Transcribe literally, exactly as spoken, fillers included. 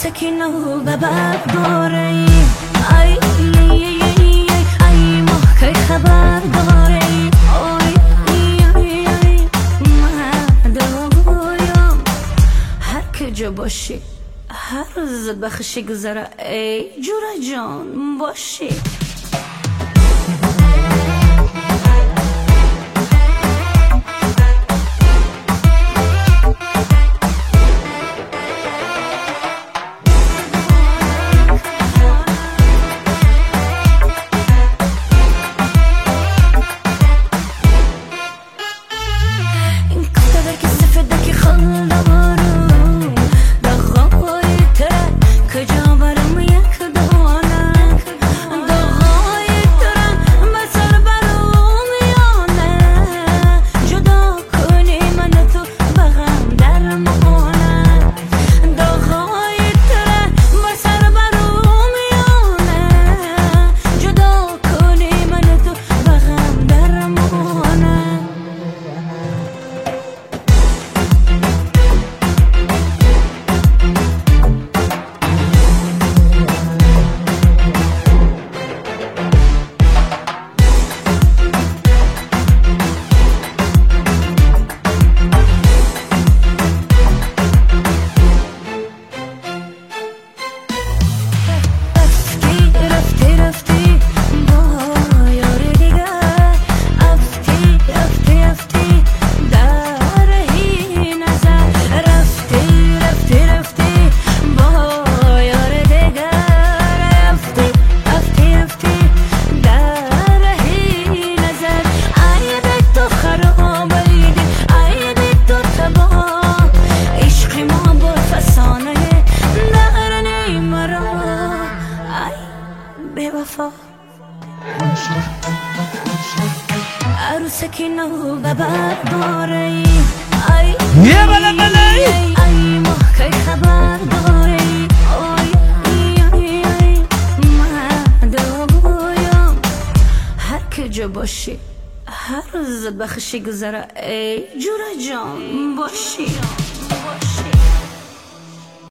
عروسکی نو به برگ داره ای ای ماه که خبر داره ای ای ای مهدایم هر که جا باشی هر روز بخشی گذره ای جوره جان باشی عروسکی نو به برگ داره ای ای ماه که خبر داره ای ای ای مهدایم هر که جا باشی هر روز بخشی گذره ای جوره جان باشی